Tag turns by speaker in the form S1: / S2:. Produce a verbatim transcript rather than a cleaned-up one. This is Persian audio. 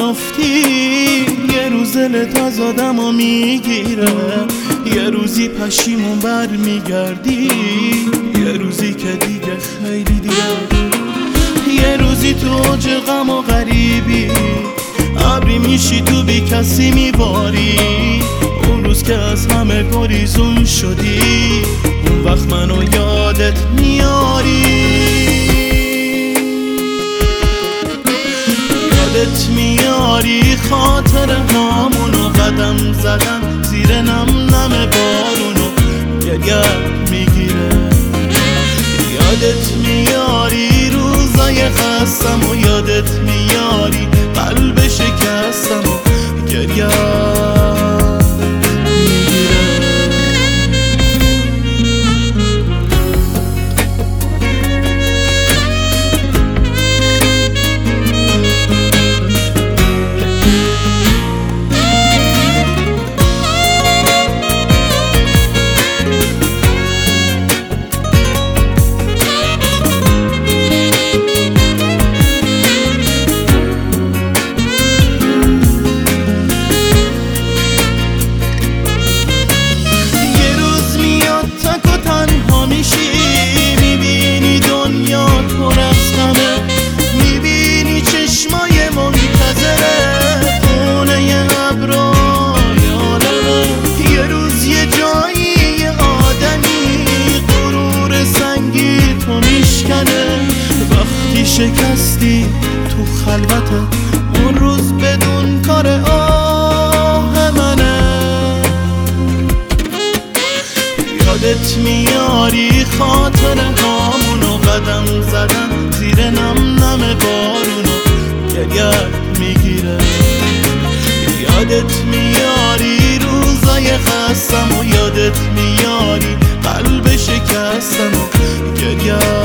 S1: میافتی یه روز دلت از آدمو میگیره، یه روزی پشیمون بر میگردی، یه روزی که دیگه خیلی دیره، یه روزی تو اوج غم و غریبی ابری میشی تو بی کسی میباری، اون روز که از همه گریزون شدی اون وقت منو یادت میاری، یادت میاری خاطر هامونو قدم زدن زیر نم نم بارونو گریت میگیره، یادت میاری روزای خستم و یادت میاری قلب شکستم و گریت شکستی تو خلوتت اون روز بدون کار آه منه، یادت میاری خاطر هامونو قدم زدن زیر نم نم بارونو گریت میگیره، یادت میاری روزای خستم و یادت میاری قلب شکستم و گریت